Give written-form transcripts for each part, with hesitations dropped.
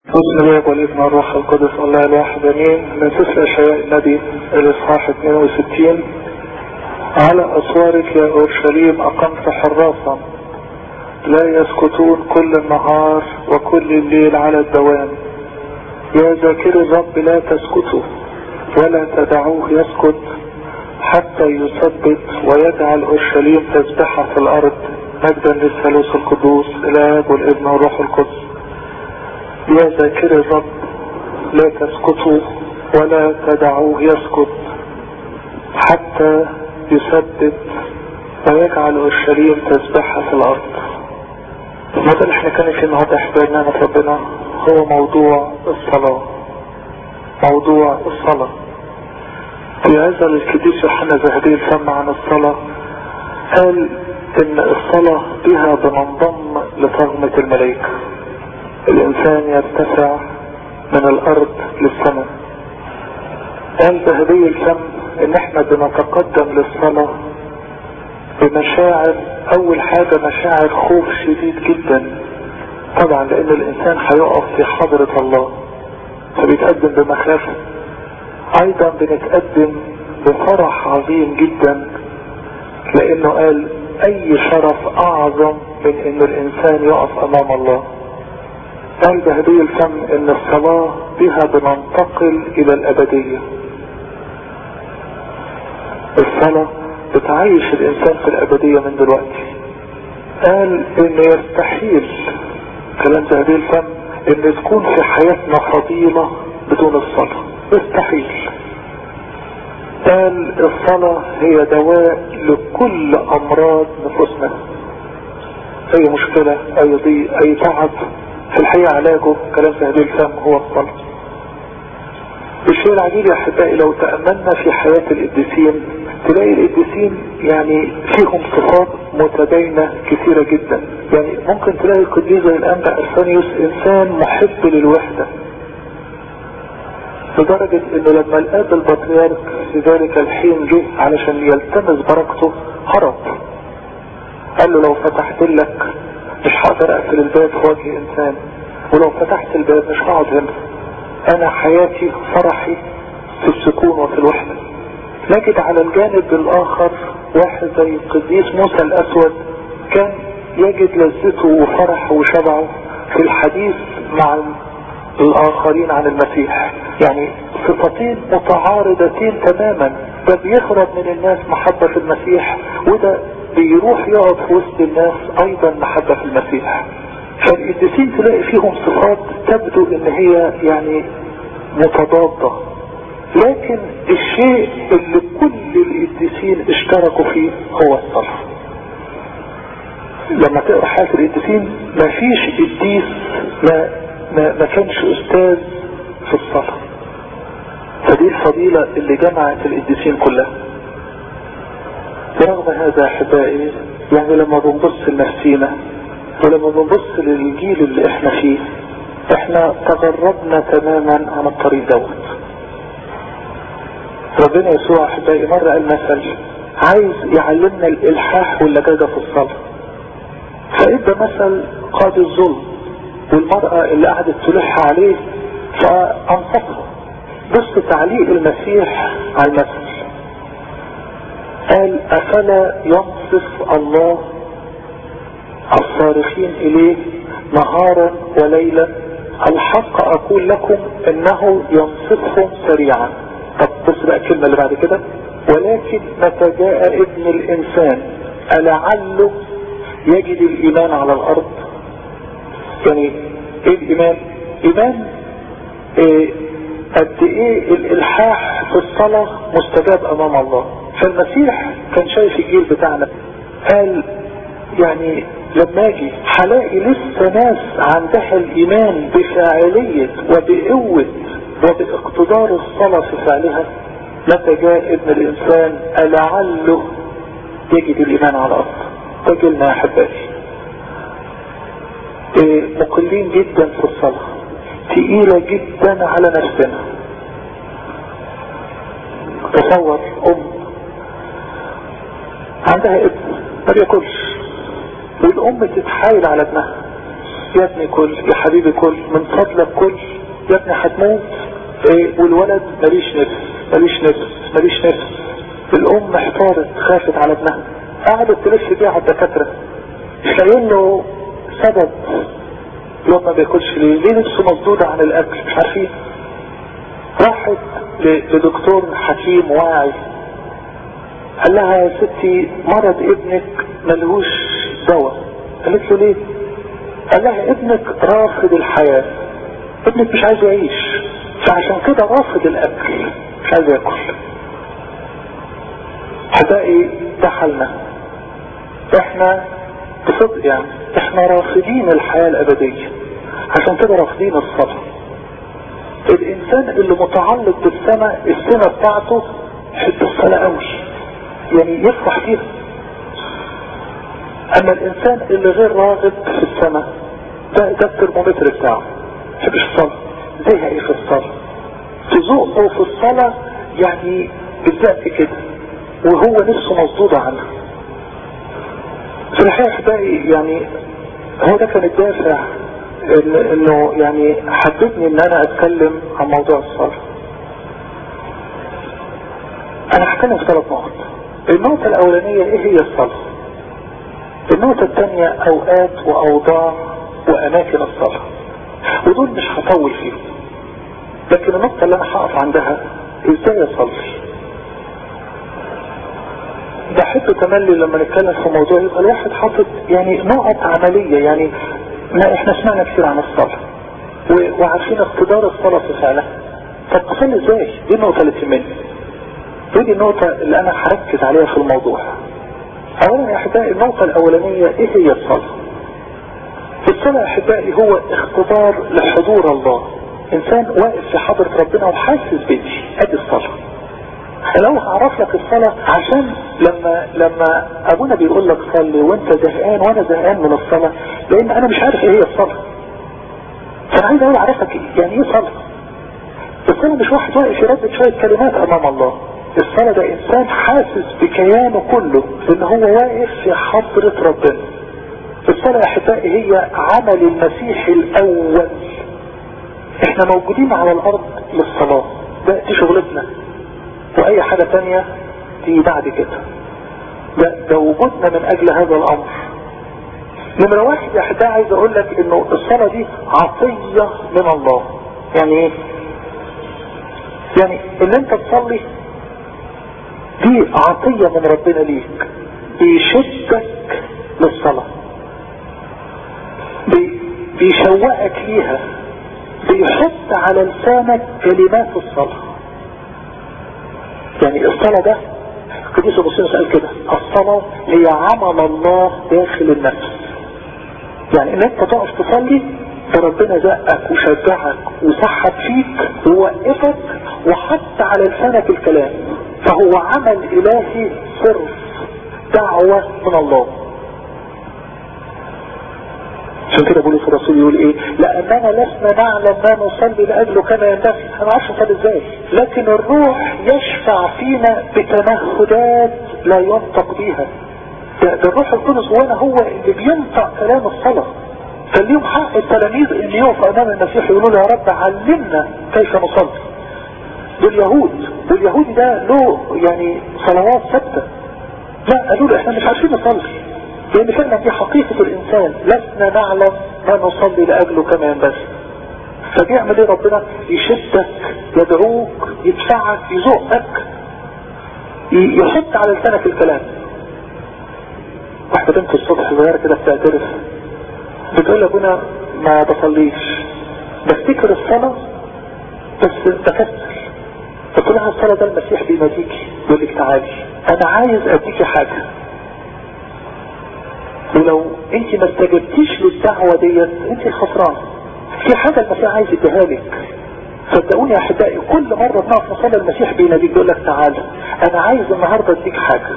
بسم الله والابن والروح القدس الله الواحد امين. من سفر اشعياء النبي الاصحاح 62. على اسوارك يا اورشليم اقمت حراسا لا يسكتون كل النهار وكل الليل على الدوام. يا ذاكر الرب لا تسكتوا ولا تدعوه يسكت حتى يثبت ويجعل اورشليم تسبحة في الارض مجدا للثالوث القدوس الاب والابن والروح القدس. يا ذاكر الرب لا تسكتوا ولا تدعوه يسكت حتى يثبت ويجعل اورشليم تسبحة في الارض. الموضوع اللي احنا كان فيه النهارده احباب نعمة ربنا هو موضوع الصلاة. موضوع الصلاة. في هذا القديس يوحنا ذهبي الفم عن الصلاة قال ان الصلاة بها بننضم لطغمة الملائكة. الانسان يرتفع من الارض للسماء. قال ذهبي الفم ان احنا بنتقدم للصلاة بمشاعر. اول حاجة مشاعر خوف شديد جدا طبعا لان الانسان هيقف في حضرة الله فبيتقدم بمخافة. ايضا بنتقدم بفرح عظيم جدا لانه قال اي شرف اعظم من ان الانسان يقف امام الله. قال ذهبي الفم ان الصلاة بها بننتقل الى الابدية. الصلاة بتعيش الانسان في الابدية من دلوقتي. قال ان يستحيل كلام ذهبي الفم ان تكون في حياتنا فضيلة بدون الصلاة. يستحيل. قال الصلاة هي دواء لكل امراض نفوسنا. اي مشكلة اي ضيق اي تعب في الحقيقة علاجه كلام ذهبي الفم هو الصلاة. الشيء العجيب يا احبائي لو تأملنا في حياة القديسين تلاقي القديسين يعني فيهم صفات متباينة كثيرة جدا. يعني ممكن تلاقي القديس زي الانبا ارسانيوس انسان محب للوحدة لدرجة انه لما الاب البطريرك في ذلك الحين جه علشان يلتمس بركته هرب. قال له لو فتحت لك مش هقدر اقفل الباب في وجه انسان، ولو فتحت الباب مش هقعد هنا. انا حياتي فرحي في السكون وفي الوحدة. نجد على الجانب الاخر واحد زي القديس موسى الاسود كان يجد لذته وفرحه وشبعه في الحديث مع الاخرين عن المسيح. يعني صفتين متعارضتين تماما. ده بيهرب من الناس محبة في المسيح وده بيروح يقعد في وسط الناس ايضا محبة في المسيح. فالقديسين تلاقي فيهم صفات تبدو ان هي يعني متضادة، لكن الشيء اللي كل القديسين اشتركوا فيه هو الصلاة. لما تقرأ حياة القديسين مفيش قديس ما كانش استاذ في الصلاة. فدي الفضيلة اللي جمعت القديسين كلها. برغم هذا احبائي يعني لما بنبص لنفسينا ولما بنبص للجيل اللي احنا فيه احنا تغربنا تماما عن الطريق دوت. ربنا يسوع احبائي مرة قال مثل عايز يعلمنا الالحاح واللجاجة في الصلاة. فإدى مثل قاضي الظلم والمرأة اللي قعدت تلح عليه فانصفها. بص تعليق المسيح على المثل قال افلا ينصف الله الصارخين اليه نهارا وليلا؟ الحق اقول لكم انه ينصفهم سريعا. طب بص بقى الكلمة اللي بعد كده ولكن متى جاء ابن الانسان ألعله يجد الايمان على الارض. يعني ايه الايمان؟ ايمان قد ايه الالحاح في الصلاة مستجاب امام الله. فالمسيح كان شايف الجيل بتاعنا قال يعني لما اجي هلاقي لسه ناس عندها الايمان بفاعلية وبقوة وباقتدار الصلاة في فعلها. متى جاء ابن الانسان ألعله يجد الايمان على الارض. تجلنا يا احبائي مقلين جدا في الصلاة، تقيلة جدا على نفسنا. تصور عندها ابن ما بياكلش والام تتحايل على ابنها يا ابني كل، يا حبيبي كل، من فضلك كل، يا ابني هتموت. والولد ماليش نفس. الام احتارت، خافت على ابنها، قعدت تلف بيه على الدكاتره مش لاقيين له سبب. الواد ما بياكلش ليه نفسه مصدودة عن الاكل مش عارفين. راحت لدكتور حكيم واعي، قال لها يا ستي مرض ابنك ملهوش دواء. قالت له ليه؟ قال لها ابنك رافض الحياة، ابنك مش عايز يعيش، فعشان كده رافض الاكل مش عايز ياكل. حبائي ده حالنا احنا بصدق، يعني احنا رافضين الحياة الابدية، عشان كده رافضين الصلاة. الانسان اللي متعلق بالسماء السماء بتاعته يحب الصلاة قوي، يعني يفرح فيها. اما الانسان اللي غير راغب في السماء ده الترمومتر بتاعه، يحبش الصلاة. زيها ايه في الصلاة؟ تذوقه في الصلاة يعني بالذات كده، وهو نفسه مصدودة عنها. في الحقيقة احبائي يعني هو ده كان الدافع انه يعني حببني ان انا اتكلم عن موضوع الصلاة. انا هتكلم في 3 نقط. النقطة الاولانية ايه هي الصلاة، النقطة الثانية اوقات واوضاع واماكن الصلاة، ودول مش هطول فيهم. لكن النقطة اللي انا هقف عندها ازاي اصلي. بحب تملي لما نتكلم في موضوع يبقى الواحد حاطط يعني نقط عملية. يعني احنا سمعنا كثير عن الصلاة وعارفين اقتدار الصلاة في فعلها. طب اصلي ازاي؟ دي النقطة اللي تهمني، ودي النقطة اللي انا هركز عليها في الموضوع. اولا يا احبائي النقطة الاولانية ايه هي الصلاة؟ الصلاة يا احبائي هو اختبار لحضور الله. انسان واقف في حضرة ربنا وحاسس بيتي، ادي الصلاة. لو هعرف لك الصلاة عشان لما ابونا بيقول لك صلي وانت زهقان وانا زهقان من الصلاة، لان انا مش عارف ايه هي الصلاة. فانا عايز اقول اعرفك يعني ايه صلاة. الصلاة مش واحد واقف يردد شوية كلمات امام الله. الصلاة ده انسان حاسس بكيانه كله ان هو واقف في حضرة ربنا. الصلاة يا احبائي هي عمل المسيح الاول. احنا موجودين على الارض للصلاة، دي شغلتنا، واي حاجة تانية دي بعد كده. ده وجودنا من اجل هذا الامر. نمرة 1 يا احبائي عايز اقول لك انه الصلاة دي عطية من الله. يعني ايه؟ يعني ان انت تصلي دي عطية من ربنا ليك، بيشدك للصلاة، بيشوقك ليها، بيحط على لسانك كلمات الصلاة. يعني الصلاة ده القديس أغسطينوس قال كده، الصلاة هي عمل الله داخل النفس. يعني ان انت تقف تصلي فربنا زقك وشجعك وسحب فيك ووقفك وحط على لسانك الكلام، فهو عمل الهي صرف، دعوة من الله. عشان كده بولس الرسول يقول ايه؟ لاننا لسنا نعلم ما نصلي لاجله كما ينبغي. انا ما اعرفش نصلي ازاي، لكن الروح يشفع فينا بتمهدات لا ينطق بيها. ده الروح القدس هو اللي بينطق كلام الصلاة. كان ليهم حق التلاميذ ان يقفوا امام المسيح يقولوا له يا رب علمنا كيف نصلي. باليهود ده له يعني صلوات ثابته. لا قالوا له احنا مش عارفين نصلي، لان فعلا دي حقيقة الانسان، لسنا نعلم ما نصلي لاجله كما ينبغي. فبيعمل ايه ربنا؟ يشدك، يدعوك، يدفعك، يزقك، يحط على لسانك الكلام. واحدة بنت الصبح صغيرة كده بتعترف، بتقول ابونا ما بصليش، بفتكر الصلاة بس بكسل. فقل لها الصلاة ده المسيح بيناديكي يقول لك تعالي انا عايز اديكي حاجة، ولو انت ما استجبتيش للدعوة ديت انت الخسران. في حاجة المسيح عايز يديها لك. صدقوني يا احبائي كل مرة بنقف نصلي المسيح بيناديك يقول لك تعالى انا عايز النهاردة اديك حاجة.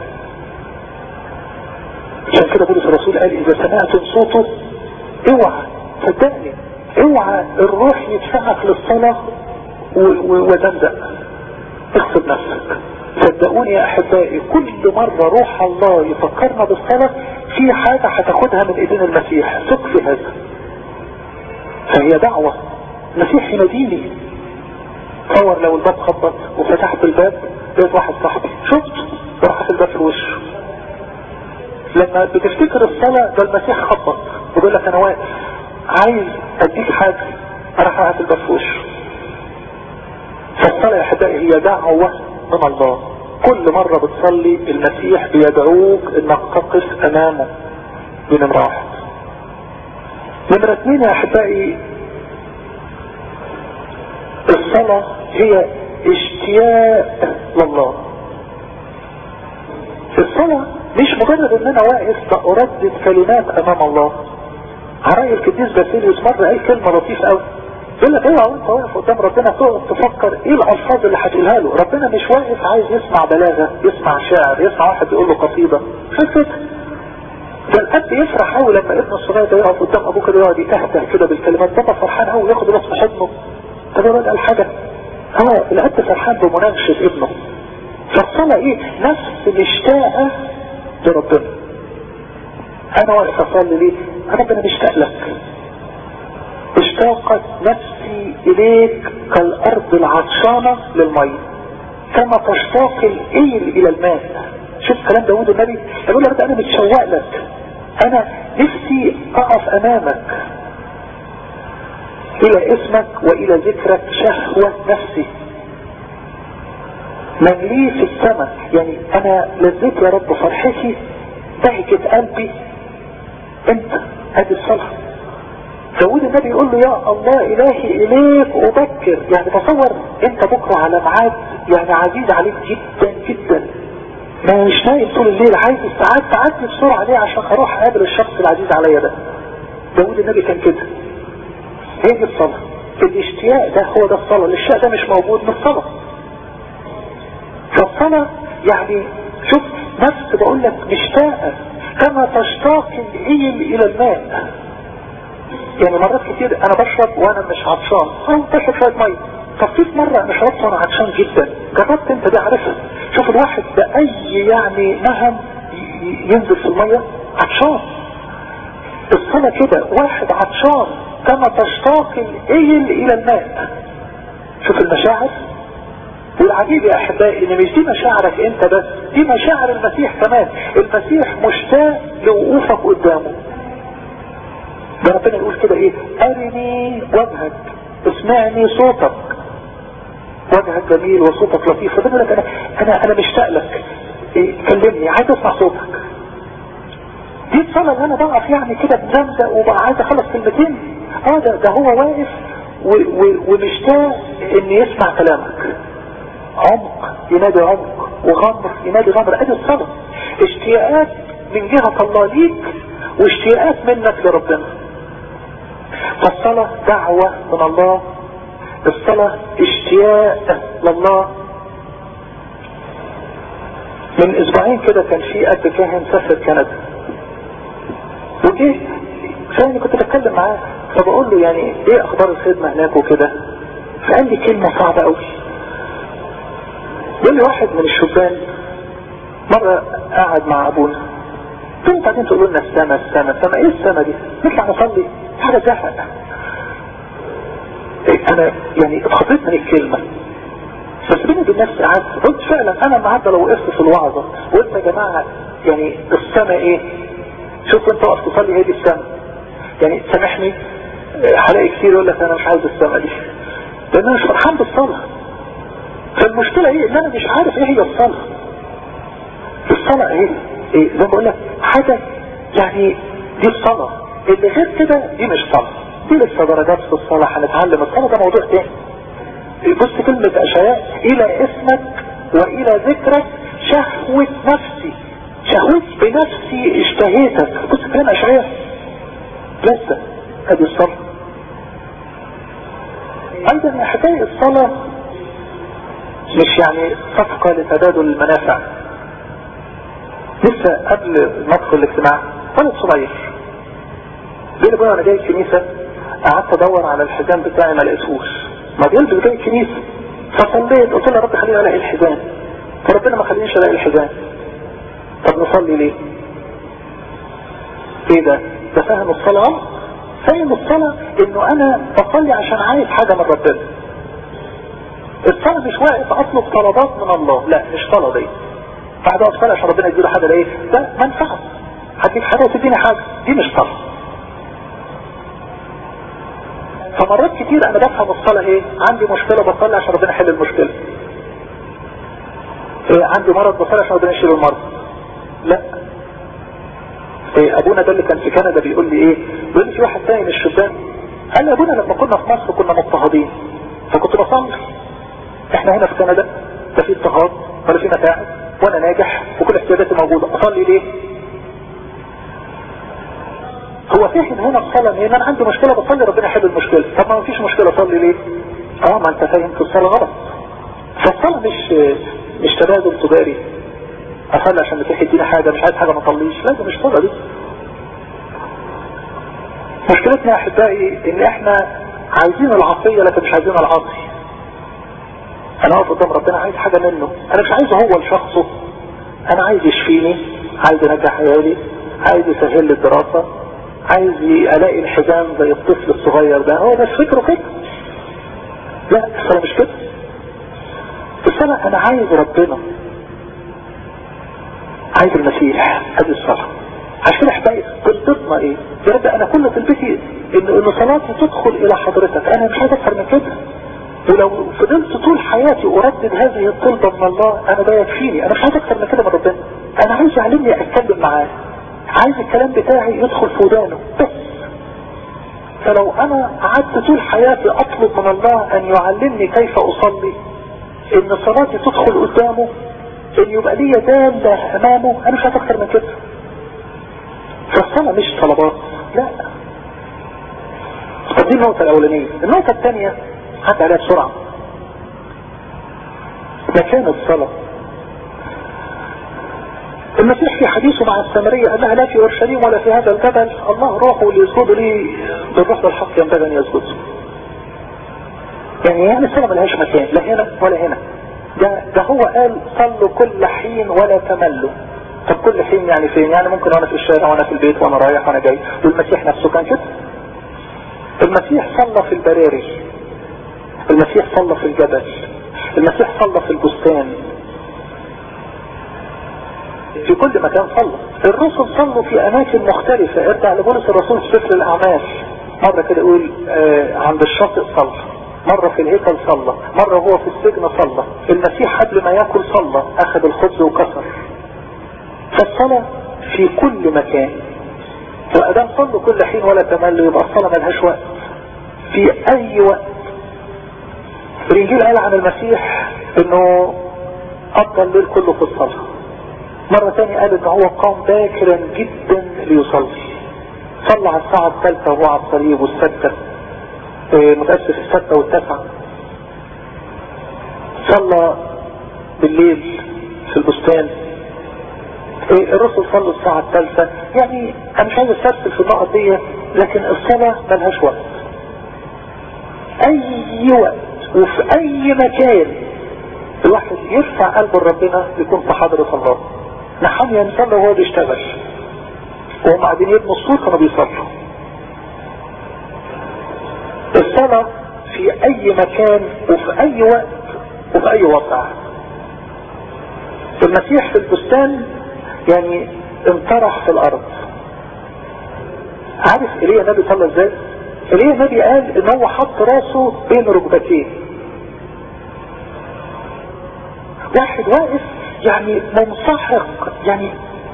عشان كده بولس الرسول قال اذا سمعتم صوته اوعى، صدقني اوعى الروح يدفعك للصلاة وتنزق، اغصب نفسك. صدقوني يا احبائي كل مرة روح الله يفكرنا بالصلاة في حاجة هتاخدها من ايدين المسيح، ثق في هذا. فهي دعوة. المسيح يناديني. تصور لو الباب خبط وفتحت الباب لقيت واحد صاحبي شفته وراح الباب في وشه. لما بتفتكر الصلاة ده المسيح خبط ويقول لك انا واقف عايز اديك حاجة، راح اقعد الباب في وشه. فالصلاة يا احبائي هي دعوة من الله. كل مرة بتصلي المسيح بيدعوك انك تقف امامه. دي نمرة واحد. نمرة اثنين يا احبائي، الصلاة هي اشتياق لله. الصلاة مش مجرد ان انا واقف بأردد كلمات امام الله. عراي القديس باسيليوس مرة قال كلمة لطيفة قوي، يقول لك اوعى وانت واقف قدام ربنا تقعد تفكر ايه الالفاظ اللي هتقولها له. ربنا مش واقف عايز يسمع بلاغة، يسمع شعر، يسمع واحد يقول له قصيدة. فكرة ده الاب يفرح قوي لما ابنه الصغير ده يقف قدام ابوه كده يقعد يتهته كده بالكلمات. بابا فرحان قوي ياخد الوقت في حضنه. طب الواد قال حاجة، الاب فرحان بمناقشة ابنه. فالصلاة ايه؟ نفس مشتاقة لربنا. انا واقف اصلي ليه؟ ربنا مشتاق لك. اشتاقت نفسي اليك كالارض العطشانة للمية كما تشتاق الايل الى الماء. شوف كلام داود النبي يقول لك انا متشوق لك، انا نفسي اقف امامك. الى اسمك والى ذكرك شهوة نفسي. من لي في السماء، يعني انا لذيت يا رب فرحتي ضحكة قلبي انت. ادي الصلاة. داود النبي يقول له يا الله الهي اليك ابكر. يعني تصور انت بكرة على ميعاد يعني عزيز عليك جدا جدا، ما مش نايم طول الليل، عايز الساعات تعدي بسرعة ليه عشان اروح اقابل الشخص العزيز عليا ده. داود النبي كان كده. هي دي الصلاة. الاشتياق ده هو ده الصلاة. الاشتياق ده مش موجود من الصلاة. فالصلاة يعني شوف نفس بقول لك مشتاقة كما تشتاق الايل الى الماء. يعني مرات كتير انا بشرب وانا مش عطشان او بشرب شوية مية. طب في مرة انا شربت وانا عطشان جدا. جربت انت دي؟ عارفها. شوف الواحد بأي يعني نهم ينزل في المية عطشان. الصلاة كده واحد عطشان كما تشتاق الايل الى الماء. شوف المشاعر. والعجيب يا احبائي ان مش دي مشاعرك انت بس، دي مشاعر المسيح كمان. المسيح مشتاق لوقوفك قدامه. ده ربنا يقول كده ايه؟ ارني وجهك اسمعني صوتك. وجهك جميل وصوتك لطيف. ربنا يقول لك انا مشتاق لك. إيه؟ كلمني، عايز اسمع صوتك. دي الصلاة اللي انا بقف يعني كده بزمزق وبقى عايز اخلص كلمتين. ده هو واقف ومشتاق ان يسمع كلامك. عمق ينادي عمق، وغمر ينادي غمر. ادي الصلاة. اشتياقات من جهة الله ليك واشتياقات منك لربنا. فالصلاة دعوة من الله. الصلاة اشتياق لله. من اسبوعين كده كان في اب كاهن سافر كندا، وجه فاني كنت بتكلم معاه فبقول له يعني ايه اخبار الخدمة هناك وكده. فقال لي كلمة صعبة قوي. يقول لي واحد من الشبان مرة قاعد مع ابونا، ثم بعدين تقولوا لنا السما ايه السما دي؟ نطلع نصلي حاجة زهق. انا يعني اتخطيت من الكلمة، بس بيني وبين نفسي قعدت قلت فعلا انا النهارده لو وقفت في الوعظة وقلت يا جماعة يعني السما ايه؟ شوف انت وقف تصلي هي دي السما. يعني تسامحني هلاقي كتير يقول لك انا مش عايز السما دي لان انا مش فرحان بالصلاة. فالمشكلة ايه؟ ان انا مش عارف ايه هي الصلاة. الصلاة ايه؟ زي ما بقول لك حاجة يعني دي الصلاة. اللي غير كده دي مش صلاة. دي لسه درجات في الصلاة. هنتعلم الصلاة ده موضوع تاني. بص كلمة اشياء الى اسمك والى ذكرك شهوة نفسي. شهوت بنفسي اشتهيتك. بص كلمة اشياء لسه ادي الصلاة. ايضا يا حكاية الصلاة مش يعني صفقة لتبادل المنافع. لسه قبل ما ادخل الاجتماع ولد صغير بيقول لي انا جاي الكنيسة قعدت ادور على الحزام بتاعي ما لقيتهوش. ما بيلبس جاي الكنيسة فصليت قلت له يا رب خليني الاقي الحزام، فربنا ما خلينيش الاقي الحزام. طب نصلي ليه؟ ايه ده فهم الصلاة. فاهم الصلاة انه انا بصلي عشان عايز حاجة من ربنا. الصلاة مش واقف اطلب طلبات من الله، لا مش صلاة دي. بعد اصلي عشان ربنا يديله حاجة لايه؟ ده منفعة، هديك حاجة وتديني حاجة، دي مش صلاة. فمرات كتير انا بفهم الصلاة ايه؟ عندي مشكلة بصلي عشان ربنا يحل المشكلة. إيه عندي مرض بصلي عشان ربنا يشيل المرض. لا. إيه ابونا ده اللي كان في كندا بيقول لي ايه؟ بيقول لي في واحد تاني من الشبان قال لي ابونا لما كنا في مصر كنا مضطهدين فكنت بصلي. احنا هنا في كندا لا في اضطهاد ولا في متاعب وانا ناجح وكل احتياجاتي موجودة، اصلي ليه؟ هو فاهم هنا الصلاة ايه؟ انا عندي مشكلة بصلي ربنا يحل المشكلة. طب ما فيش مشكلة اصلي ليه؟ ما انت فاهم في الصلاة غلط. فالصلاة مش تبادل تجاري، اصلي عشان المسيح يديني حاجة، مش عايز حاجة ما اصليش، لا ده مش صلاة دي. مشكلتنا يا احبائي ان احنا عايزين العطية لكن مش عايزين العاطي. انا واقف قدام ربنا عايز حاجة منه، انا مش عايزه هو لشخصه، انا عايز يشفيني، عايز ينجح عيالي، عايز يسهل لي الدراسة، عايز الاقي الحزام زي الطفل الصغير ده. هو بس فكره كده. لا الصلاة مش كده. الصلاة انا عايز ربنا، عايز المسيح، هذه الصلاة. عشان احبائي طلبتنا ايه؟ يا رب انا كل طلبتي ان صلاتي تدخل الى حضرتك، انا مش عايز اكثر من كده. ولو فضلت طول حياتي اردد هذه الطلبة من الله انا ده يكفيني، انا مش عايز اكثر من كده من ربنا. انا عايز يعلمني اتكلم معاه، عايز الكلام بتاعي يدخل في ودانه بس. فلو انا قعدت طول حياتي اطلب من الله ان يعلمني كيف اصلي، ان صلاتي تدخل قدامه، ان يبقى لي دالة امامه، انا مش عايز اكثر من كده. فالصلاة مش طلبات، لا. دي النقطة الاولانية. النقطة الثانية حتى عليها بسرعة، مكان الصلاة. المسيح في حديثه مع السامرية قال لها لا في اورشليم ولا في هذا الجبل الله روحه ليسجدوا لي بالروح والحق ينبغي ان يسجدوا. يعني الصلاة ملهاش مكان لا هنا ولا هنا. ده هو قال صلوا كل حين ولا تملوا. طب كل حين يعني فين؟ يعني ممكن وانا في الشارع وانا في البيت وانا رايح وانا جاي. والمسيح نفسه كان كده. المسيح صلى في البراري، المسيح صلى في الجبل، المسيح صلى في البستان، في كل مكان صلى. الرسل صلوا في اماكن مختلفة. ارجع لبولس الرسول في سفر الاعمال، مرة كده يقول عند الشاطئ صلى، مرة في الهيكل صلى، مرة هو في السجن صلى. المسيح قبل ما ياكل صلى، اخذ الخبز وكسر. فالصلاة في كل مكان. وادام صلوا كل حين ولا تملوا يبقى الصلاة ملهاش وقت، في اي وقت. الانجيل قال عن المسيح انه قضى الليل كله في الصلاة. مرة تانية قال ان هو قام باكرا جدا ليصلي، صلى على الساعة الثالثة وهو على الصليب والسادسة، متأسف السادسة والتاسعة. صلى بالليل في البستان. الرسل صلوا الساعة الثالثة. يعني انا مش عايز استرسل في النقط دي، لكن الصلاة ملهاش وقت. اي وقت وفي اي مكان الواحد يرفع قلبه لربنا يكون في حضرة الله. نحن ينصلي وهو بيشتغل، وهم قاعدين يبنوا السور كانوا بيصلوا. الصلاة في اي مكان وفي اي وقت وفي اي وضع. المسيح في البستان يعني انطرح في الارض. عارف ايليا النبي صلى ازاي؟ ايليا النبي قال ان هو حط راسه بين ركبتيه. واحد واقف يعني منسحق، يعني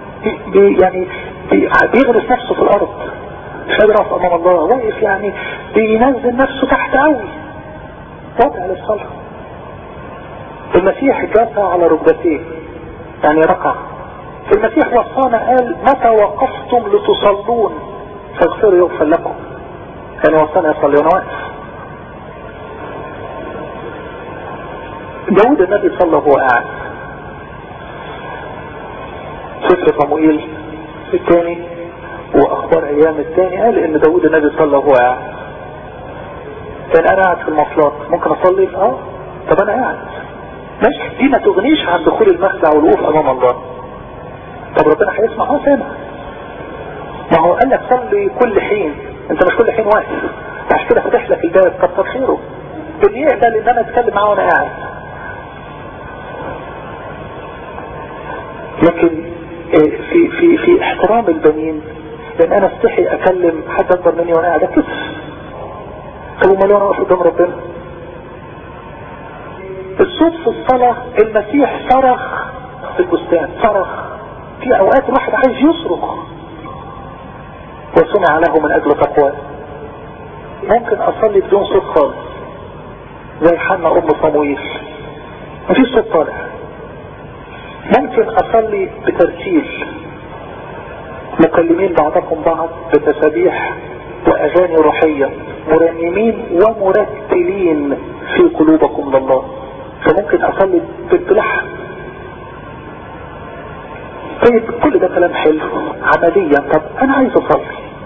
بيغرس نفسه في الارض، مش قادر يقف امام الله، واقف يعني بينزل نفسه تحت قوي، وضع للصلاة. المسيح جاث على ركبتيه يعني ركع. المسيح وصانا قال متى وقفتم لتصلون فاغفروا يغفر لكم. يعني وصانا يصلي وانا واقف. داود النبي صلى وهو قاعد. سفر صموئيل الثاني واخبار ايام الثاني قال ان داود النبي صلى وهو قاعد. كان انا قاعد في المواصلات ممكن اصلي؟ طب انا قاعد ماشي. دي ما تغنيش عن دخول المخدع والوقوف امام الله. طب ربنا هيسمع؟ سامع. ما هو قال لك صلي كل حين، انت مش كل حين واقف، عشان كده فتح لك الباب، كتر خيره اللي يقبل ان انا اتكلم معاه وانا قاعد. لكن في احترام البنين، لان انا استحي اكلم حد اكبر مني وانا قاعد كيف. طب امال وانا واقف قدام ربنا؟ الصوت في الصلاة، المسيح صرخ في البستان، صرخ في اوقات الواحد عايز يصرخ، وسمع له من اجل تقواه. ممكن اصلي بدون صوت خالص زي حنا ام صموئيل، مفيش صوت طالع. ممكن اصلي بترتيل، مكلمين بعضكم بعض بتسابيح واغاني روحية، مرنمين ومرتلين في قلوبكم لله. فممكن اصلي باللحن. طيب كل ده كلام حلو عمليا. طب انا عايز اصلي،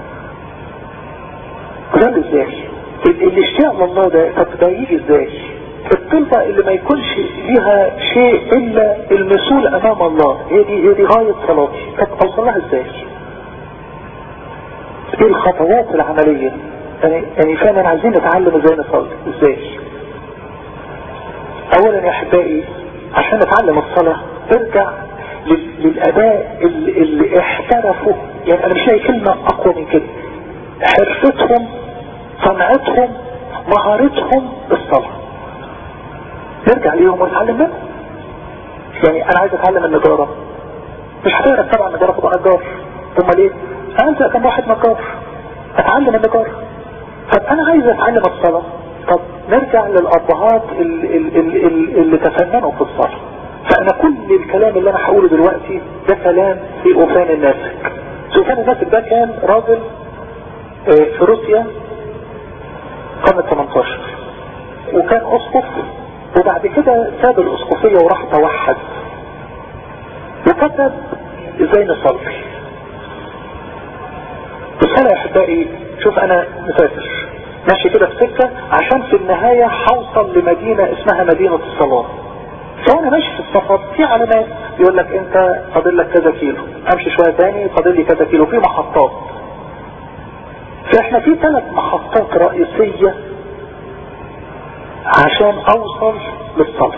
اصلي ازاي؟ الاشتياق لله ده طب ده يجي ازاي؟ الطلبة اللي ما يكونش ليها شيء الا المسؤول امام الله، هي دي غاية صلاتي. طب اوصلها ازاي؟ ايه الخطوات العملية؟ يعني فعلا عايزين نتعلم ازاي نصلي ازاي. اولا يا احبائي عشان نتعلم الصلاة ارجع للاباء اللي احترفوا، يعني انا مش لاقي كلمة اقوى من كده، حرفتهم، صنعتهم، مهارتهم بالصلاة. نرجع ليهم ونتعلم منهم. يعني انا عايز اتعلم النجارة، مش هتعرف طبعا النجارة تبقى نجار، امال ايه؟ انا كم واحد نجار اتعلم النجارة. طب انا عايز اتعلم الصلاة، طب نرجع للابهات اللي تفننوا في الصلاة. فانا كل الكلام اللي انا هقوله دلوقتي ده كلام في اوفان الناسك. اوفان الناسك ده كان راجل في روسيا قرن 18، وكان اسقف، وبعد كده ساب الاسقفية وراح توحد، وكتب ازاي نصلي. الصلاة يا احبائي، شوف انا مسافر ماشي كده في سكة عشان في النهاية هوصل لمدينة اسمها مدينة الصلاة. فانا ماشي في السفر في علامات يقول لك انت فاضل لك كذا كيلو، امشي شوية تاني فاضل لي كذا كيلو، في محطات. فاحنا في 3 محطات رئيسية عشان اوصل للصلاة.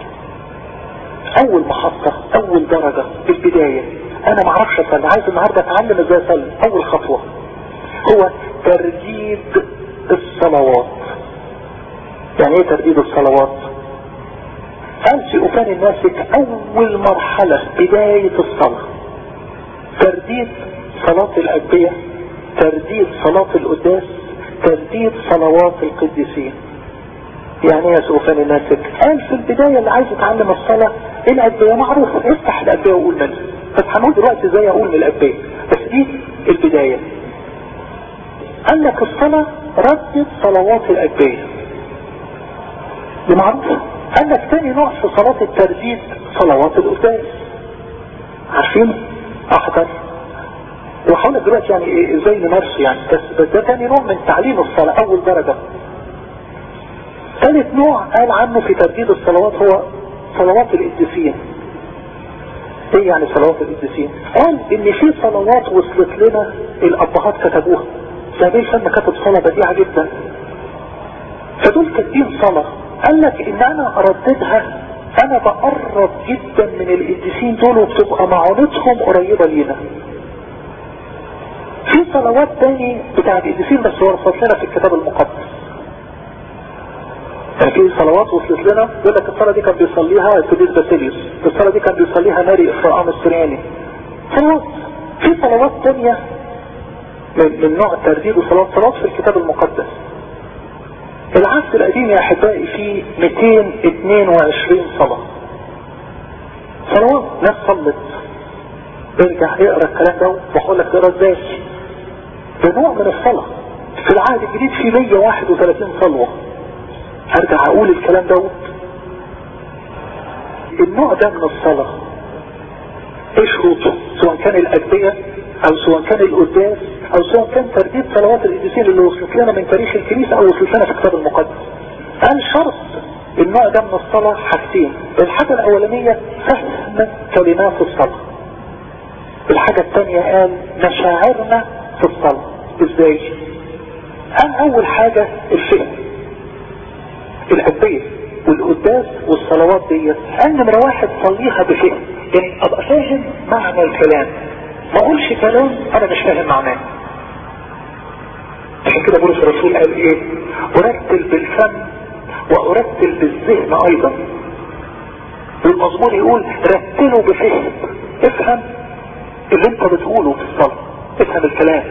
اول محطة، اول درجة في البداية، انا معرفش اصلي، عايز النهاردة اتعلم ازاي اصلي. اول خطوة هو ترديد الصلوات. يعني ايه ترديد الصلوات؟ قال في اوفان الناسك اول مرحلة بداية الصلاة ترديد صلاة الأدبية، ترديد صلاة القداس، ترديد صلوات القديسين. يعني يا سوفان الناسك قال في البداية اللي عايز يتعلم الصلاة الأدبية معروفة، افتح الأدبية وقول منها، بس هنقول دلوقتي ازاي اقول من الأدبية، بس دي البداية. قال لك الصلاة ردد صلوات الأدبية، دي معروفة. قال لك تاني نوع في صلاة الترديد صلوات القداس، عارفين احضر وحاول دلوقتي يعني ايه ازاي نمارسه يعني، بس ده تاني نوع من تعليم الصلاة، اول درجة. ثالث نوع قال عنه في ترديد الصلوات هو صلوات القديسين. ايه يعني صلوات القديسين؟ قال ان في صلوات وصلت لنا الابهات كتبوها، زي لما كتب صلاة بديعة جدا، فدول كاتبين صلاة. قال لك ان انا ارددها انا بقرب جدا من القديسين دول، وبتبقى معونتهم قريبة لينا. في صلوات تاني بتاع القديسين بس وصلت لنا في الكتاب المقدس. في صلوات وصلت لنا يقول لك الصلاة دي كان بيصليها القديس باسيليوس، الصلاة دي كان بيصليها ماري افراام السرياني. صلوات. في صلوات تانية من نوع ترديد وصلوات في الكتاب المقدس. العهد القديم يا احبائي فيه 222 صلاة. صلوات ناس صلت. ارجع اقرا الكلام ده واقول لك اقرا ازاي. ده نوع من الصلاة. في العهد الجديد فيه 131 صلوة. ارجع اقول الكلام ده. النوع ده من الصلاة ايه شروطه؟ سواء كان الأدبية او سواء كان القداس او سواء كان ترديد صلوات القديسين اللي وصلت لنا من تاريخ الكنيسة او وصلت لنا في الكتاب المقدس. قال شرط النوع ده من الصلاة حاجتين. الحاجة الاولانية فهم كلمات الصلاة. الحاجة الثانية قال مشاعرنا في الصلاة. ازاي؟ قال اول حاجة الفهم، الأدبية والقداس والصلوات دي. قال نمرة واحد صليها بفهم، يعني ابقى فاهم معنى الكلام، ما اقولش كلام انا مش فاهم معناه. عشان كده بولس الرسول قال ايه؟ ارتل بالفم وارتل بالذهن ايضا. والمزمور يقول رتلوا بفهم، افهم اللي انت بتقوله في الصلاة، افهم الكلام.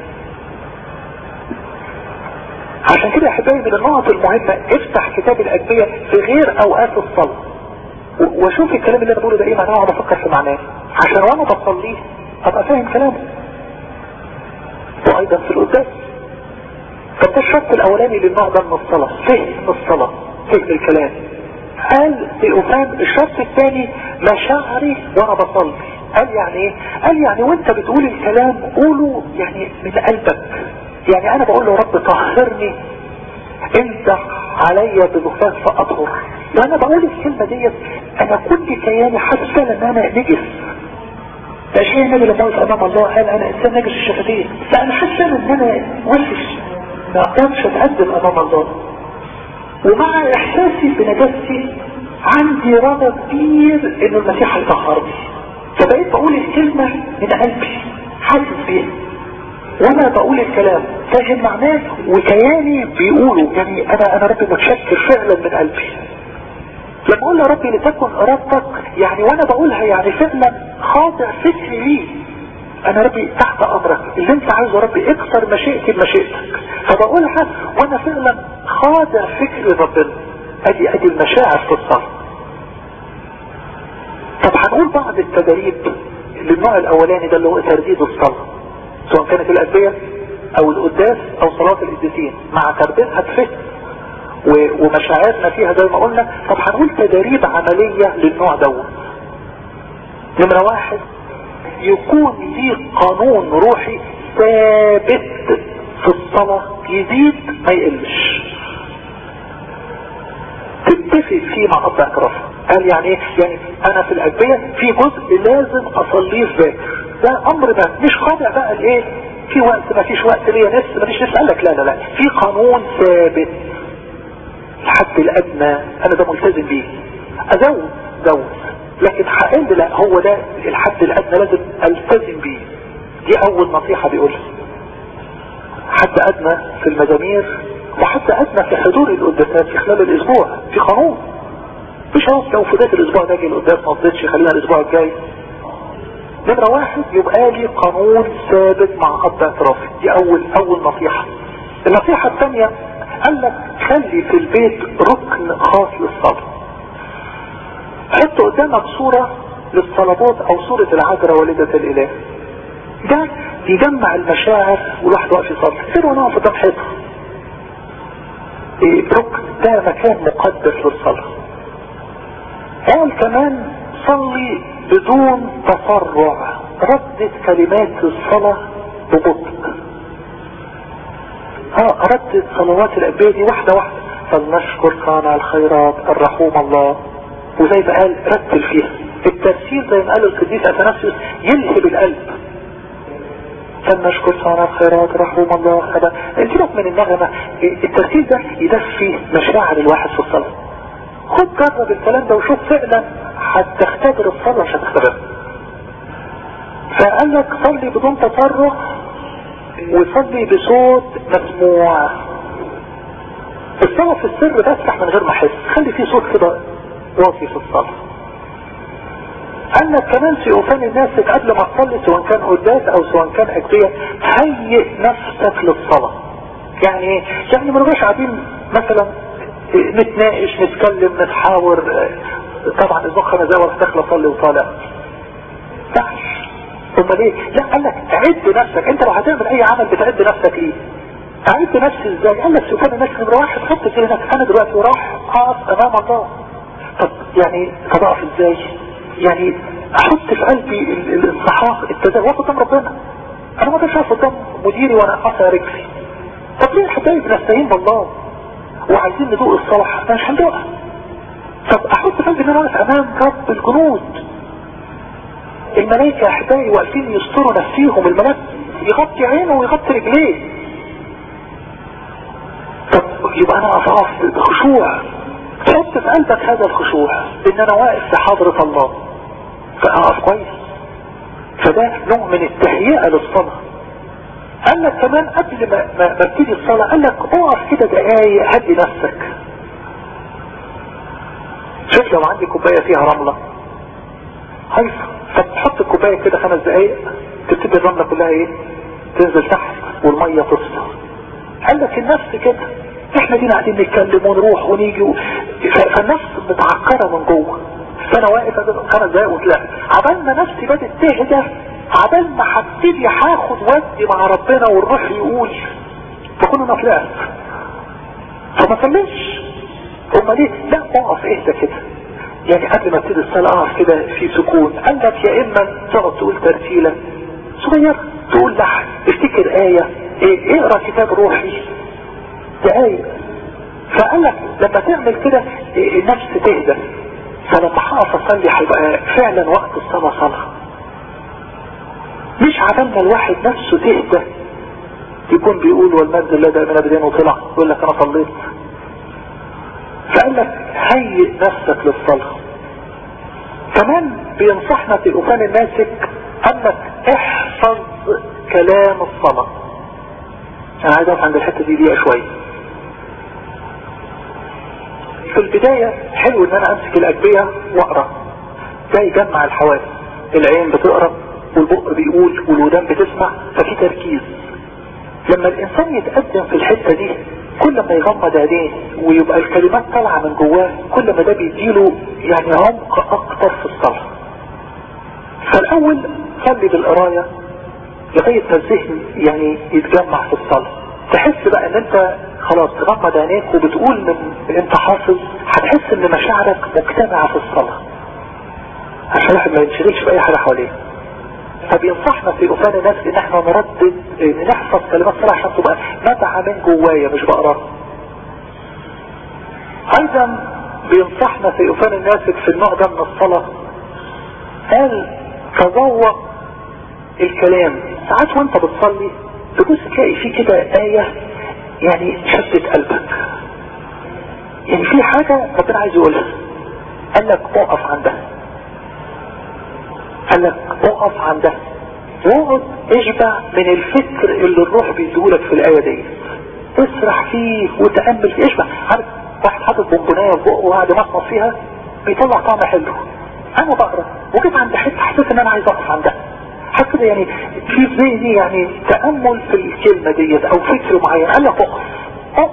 عشان كده احبائي من النقط المهمة افتح كتاب الأدبية في غير اوقات الصلاة واشوف الكلام اللي انا بقوله ده ايه معناه، وانا بفكر في معناه عشان وانا بصليه ابقى فاهم كلامه. وايضا في القداس. طب ده الشرط الاولاني للنوع ده من الصلاة، فهم الصلاة، فهم الكلام. قال تيوفان الشرط الثاني مشاعري وانا بصلي. قال يعني ايه؟ قال يعني وانت بتقول الكلام قوله يعني من قلبك. يعني انا بقول له رب طهرني، امسح عليا بلفاف فاطهر. وانا بقول الكلمة ديت انا كل كياني حاسه ان انا نجس. ده شيء النبي لما وقف امام الله قال انا انسان نجس الشفتين، لا انا حاسه ان انا وحش ما اقدرش اتقدم امام الله. ومع احساسي بنجاستي عندي رغبة كبير ان المسيح يطهرني، فبقيت بقول الكلمة من قلبي حاسس بيها، وانا بقول الكلام فاهم معناه وكياني بيقوله. يعني انا ربي متشكر فعلا من قلبي لما اقول يا ربي لتكن ارادتك، يعني وانا بقولها يعني فعلا خاضع فكري ليه. انا ربي تحت امرك، اللي انت عايزه ربي اكثر مشيئتي بمشيئتك، فبقولها وانا فعلا خاضع فكري ربنا. ادي المشاعر في الصلاة. طب هنقول بعض التدريب للنوع الاولاني ده اللي هو ترديد الصلاة، سواء كانت الأدبية او القداس او صلاة القديسين، مع ترديدها بفهم ومشاعرنا فيها زي ما قلنا. طب هنقول تدريب عملية للنوع دوت. نمرة واحد يكون ليه قانون روحي ثابت في الصلاة، يزيد ما يقلش، تتفق فيه مع قطع اعتراف. قال يعني ايه؟ يعني انا في الأدبية في جزء لازم اصليه في ذاكر، ده امر ده مش خاضع بقى الايه في وقت ما فيش وقت ليا نفس ما فيش نفس. قال لك لا في قانون ثابت، الحد الادنى انا ده ملتزم بيه، ازود لكن حقل لا، هو ده الحد الادنى لازم التزم بيه. دي اول نصيحة بيقولها، حد ادنى في المزامير وحد ادنى في حضور القداسات في خلال الاسبوع، في قانون. مش هوصل لو فضيت الاسبوع ده جي القداس ما فضيتش خلينا الاسبوع الجاي. نمرة واحد يبقى لي قانون ثابت مع قطع اعترافي. دي اول نصيحة. النصيحة الثانية قال لك خلي في البيت ركن خاص للصلاة. حط قدامك صورة للصلوات او صورة العذراء والدة الاله، ده يجمع المشاعر والواحد واقف يصلي غير وانا واقف قدام حيطة. ركن ده مكان مقدس للصلاة. قال كمان صلي بدون تسرع، ردد كلمات الصلاة ببطء. ردد صلوات الأنبياء دي واحدة واحدة. فلنشكر صانع الخيرات الرحوم الله، وزي ما قال رتل فيها. الترتيل زي ما قال القديس اثناسيوس يلهب القلب. فلنشكر صانع الخيرات الرحوم الله. انتبه من النغمة، الترتيل ده يدفي مشاعر الواحد في الصلاة. خد جرب الكلام ده وشوف فعلا هتختبر الصلاة مش هتختبر. فقال لك صلي بدون تسرع وصلي بصوت مسموع. الصلاة في السر بفتح من غير ما احس، خلي فيه صوت كده واطي في الصلاة. قال لك كمان في اوفان الناس قبل ما تصلي سواء كان قداس او سواء كان اجبية هيئ نفسك للصلاة. يعني ايه؟ يعني ما نبقاش قاعدين مثلا نتناقش نتكلم نتحاور. طبعا المخ انا زي وقت داخل اصلي وطالع تحش. ثم ليه؟ لا قال لك عد نفسك. انت لو هتعمل اي عمل بتعد نفسك ليه؟ اعد نفسي ازاي؟ قال لك سبحان الناس نمرة واحد حط في هناك انا دلوقتي وراح اقف امام الله. طب يعني طب اقف ازاي؟ يعني احط في قلبي الانصحاق التدين واقف قدام ربنا. انا ما اقدرش اقف قدام مديري وانا قاطع رجلي. طب ليه الحبايب بنستعين بالله وعايزين ندوق الصلاح؟ احنا مش هندوقها. طب احط في قلبي ان انا واقف امام رب الجنود الملائكة احبائي واقفين يستروا نفسيهم، الملاك يغطي عينه ويغطي رجليه. طب يبقى انا اقف بخشوع، تحط في قلبك هذا الخشوع ان انا واقف في حضرة الله فاقف كويس. فده نوع من التهيئة للصلاة. قال لك كمان قبل ما ابتدي الصلاة قال لك اقف كده دقايق هدي نفسك. شوف لو عندي كوباية فيها رملة هيصة، فتحط الكوباية كده 5 دقايق تبتدي الرملة كلها ايه تنزل تحت والمية تصفى. قال لك النفس كده، احنا دينا قاعدين نتكلم ونروح ونيجي فالنفس متعكرة من جوه. فانا واقف 5 دقايق وطلعت عبال ما نفسي بدت تهدى، عبال ما هبتدي هاخد ودي مع ربنا والروح يقول فكون انا طلعت فما صليش. امال ليه؟ لا اقف اهدى كده، يعني قبل ما ابتدي الصلاة اقف كده في سكون. قال لك يا اما تقعد تقول ترتيلة صغيرة، تقول لحن، افتكر آية، اقرأ كتاب روحي دقايق. فقال لك لما تعمل كده النفس تهدى، فلما هقف اصلي هيبقى فعلا وقت الصلاة صلاة. مش عبال ما الواحد نفسه تهدى يكون بيقول والمجد لله دائما ابدا وطلع يقول لك انا صليت. فقال لك هيئ نفسك للصلاة. كمان بينصحنا في أوفان الناسك انك احفظ كلام الصلاة. انا عايز اقف عند الحتة دي شوية. في البداية حلو ان انا امسك الاجبية واقرأ، ده يجمع الحواس، العين بتقرأ والبق بيقول والودان بتسمع، ففي تركيز. لما الانسان يتقدم في الحتة دي كل ما يغمض عينيه ويبقى الكلمات طالعة من جواه كل ما ده بيديله يعني عمق اكتر في الصلاة. فالاول صلي بالقراية لغاية ما الذهن يعني يتجمع في الصلاة، تحس بقى ان انت خلاص تغمض عينيك وبتقول من انت حافظ، هتحس ان مشاعرك مجتمعة في الصلاة عشان الواحد ما ينشغلش بأي حاجة حواليه. فبينصحنا في أوفان الناس ان احنا نردد نحفظ كلمات صلاة عشان تبقى نبعة من جوايا مش بقراها. ايضا بينصحنا في أوفان الناس في النوع ده من الصلاة، قال تذوق الكلام. ساعات وانت بتصلي تبص تلاقي فيه كده آية يعني شدت قلبك، يعني في حاجة ربنا عايز يقولها، قال لك اقف عندها، قال لك اقف عندها واقعد اشبع من الفكر اللي الروح بيديهولك في الآية دي، اسرح فيه وتأمل فيه، اشبع. عارف واحد حاطط بونبونايه في بقه وقاعد يمصمص فيها بيطلع طعم حلو. انا بقرا وجيت عند حته حسيت ان انا عايز اقف عندها، حاسس كده يعني في ذهني يعني تأمل في الكلمة ديت او فكر معين، قال لك اقف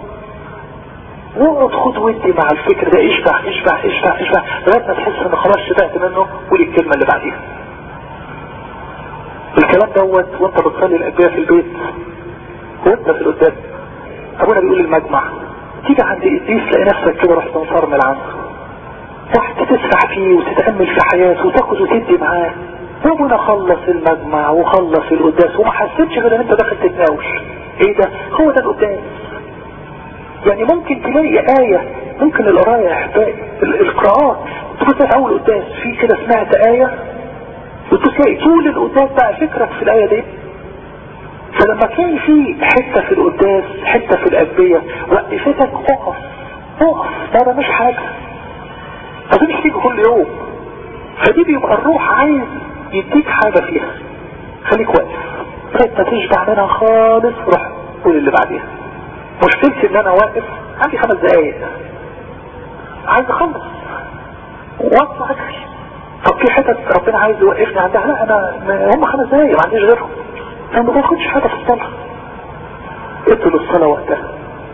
واقعد خد ودي مع الفكر ده، اشبع اشبع اشبع اشبع لغايه ما تحس ان خلاص شبعت منه، قول الكلمه اللي بعديها. الكلام دوت وانت بتصلي الاجبيه في البيت وانت في القداس. ابونا بيقول المجمع تيجي عند قديس تلاقي نفسك كده رحت مصرمل عنه، رحت تسرح فيه وتتامل في حياته وتاخد وتدي معاه. وابونا خلص المجمع وخلص القداس وما حسيتش غير ان انت داخل تتناوش. ايه ده؟ هو ده القداس. يعني ممكن تلاقي آية، ممكن القراية يا احبائي القراءات تبص اول قداس في كده سمعت آية وتلاقي طول القداس بقى فكرك في الآية دي. فلما تلاقي في حتة في القداس حتة في الأجبية وقفتك اقف ده مش حاجة، فدي مش تيجي كل يوم، فدي بيبقى الروح عايز يديك حاجة فيها، خليك واقف لغاية ما تشبع منها خالص، روح قول اللي بعديها. مشكلتي ان انا واقف عندي 5 دقايق عايز اخلص واطلع اجري. طب في حتت ربنا عايز يوقفني عندها، لا انا هم 5 دقايق ما عنديش غيرهم، انا ما باخدش حاجه في الصلاه، ادوا للصلاه وقتها.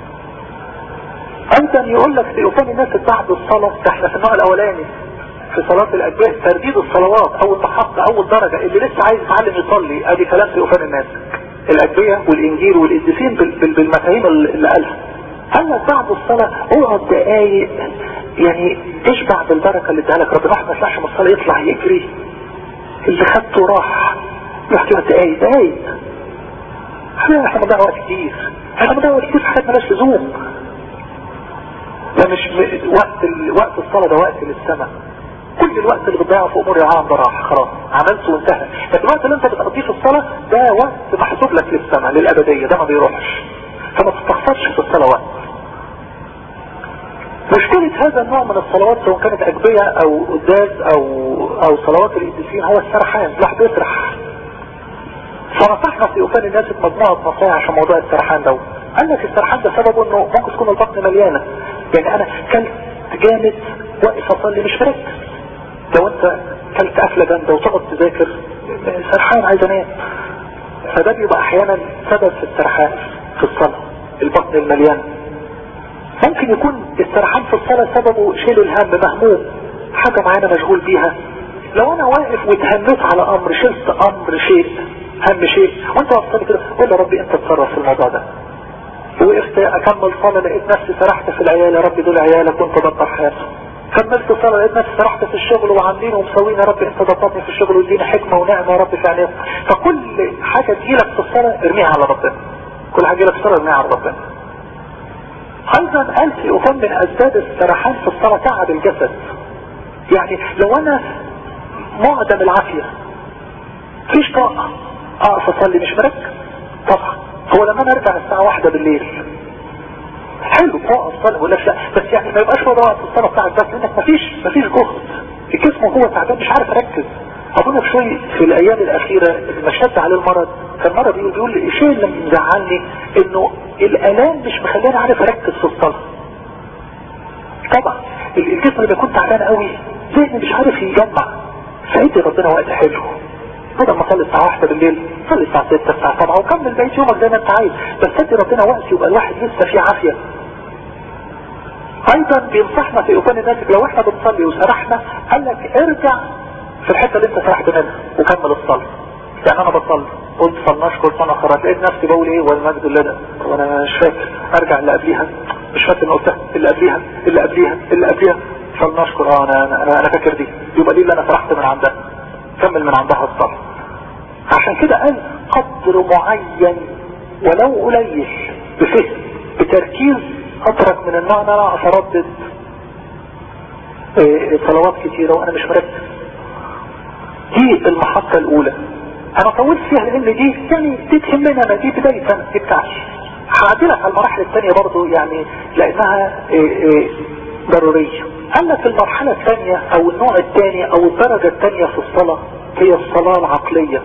ايضا يقول لك في اوفان الناس بعد الصلاه، احنا في النوع الاولاني في صلاه الاجبيه ترديد الصلوات اول محطه اول درجه، اللي لسه عايز يتعلم يصلي ادي كلام في اوفان الناس الأجبية والإنجيل والقديسين بالمفاهيم اللي قالها. قال لك بعد الصلاة اقعد دقايق يعني اشبع بالبركة اللي اداها لك ربنا، واحد ما يطلعش من الصلاة يطلع يجري اللي خدته راح، يحكي دقايق احنا بنضيع وقت كتير، في حاجات مالهاش لزوم. ده مش وقت الصلاة، ده وقت للسماء. كل الوقت اللي بتضيعه في امور العالم ده راح خلاص عملته وانتهى. لكن الوقت اللي انت بتقضيه في الصلاه ده وقت محسوب لك للسماء للابديه، ده ما بيروحش، فما تستخسرش في الصلاه وقت. مشكلة هذا النوع من الصلوات سواء كانت أجبية أو قداس أو صلوات القديسين هو السرحان، الواحد بيسرح. فنصحنا في أوفان الناس بمجموعة نصائح عشان موضوع السرحان ده. قال لك السرحان ده سببه إنه ممكن تكون البطن مليانة، يعني أنا كلت جامد واقف أصلي مش مركز. لو أنت كلت أكلة جامدة وتقعد تذاكر سرحان عايز أنام، فده بيبقى أحيانا سبب في السرحان في الصلاة، البطن المليان. ممكن يكون السرحان في الصلاة سببه شيل الهم، مهموم حاجة معينة مشغول بيها. لو انا واقف واتهمت على امر، شلت امر شيء هم شيء وانت وصلت كده، قول يا ربي انت تتصرف في الموضوع ده. وقفت اكمل صلاة لقيت نفسي سرحت في العيال، يا ربي دول عيالك وانت دبر حياتهم. كملت صلاة لقيت نفسي سرحت في الشغل وعاملين ومسوين، يا ربي انت دبرني في الشغل واديني حكمة ونعمة يا ربي في عينيهم. فكل حاجة تجيلك في الصلاة ارميها على ربنا، كل حاجة تجيلك في الصلاة ارميها على ربنا. ايضا قال في أفهم من اسباب السرحان في الصلاة تعب الجسد. يعني لو انا معدم العافية فيش طاقة اقف اصلي مش مركز طبعا. هو لما انا ارجع الساعة 1 بالليل حلو اقف اصلي ولا لا، بس يعني ما يبقاش هو ده وقت الصلاة بتاعك بس، لانك مفيش جهد، الجسم هو تعبان مش عارف اركز. ابونا بشوي في الايام الاخيرة لما شد عليه المرض كان مرة بيقول لي الشيء اللي مزعلني انه الالام مش مخليني عارف اركز في الصلاة. طبعا الجسم اللي كنت تعبان قوي ذهني مش عارف يجمع، فادي ربنا وقت حلو، بدل ما اصلي الساعة 1 بالليل صلي الساعة 6 الساعة 7 وكمل بقية يومك زي ما انت عايز، بس ادي ربنا وقت يبقى الواحد لسه فيه عافية. ايضا بينصحنا في اوفان الناس لو احنا بنصلي وسرحنا قال لك ارجع في الحتة اللي انت سرحت منها وكمل الصلاة. يعني انا بصلي قلت فلنشكر سنة خرات لقيت نفسي بقول ايه والمجد لله، وانا مش فاكر ارجع اللي قبليها، مش فاكر ان قلتها اللي قبليها اللي قبليها اللي قبليها فلنشكر انا فاكر دي، يبقى دي اللي انا سرحت من عندها، كمل من عندها الصلاة. عشان كده قال قدر معين ولو قليل بفهم بتركيز اترك من النوع ان انا اتردد صلوات كتيرة وانا مش مركز. دي المحطة الاولى انا طولت فيها لان دي يعني دي تهمنا انا، دي بداية انا دي بتاعتي. هعدلك على المراحل الثانية برضو يعني لانها ضرورية. قال لك المرحلة الثانية او النوع الثاني او الدرجة الثانية في الصلاة هي الصلاة العقلية.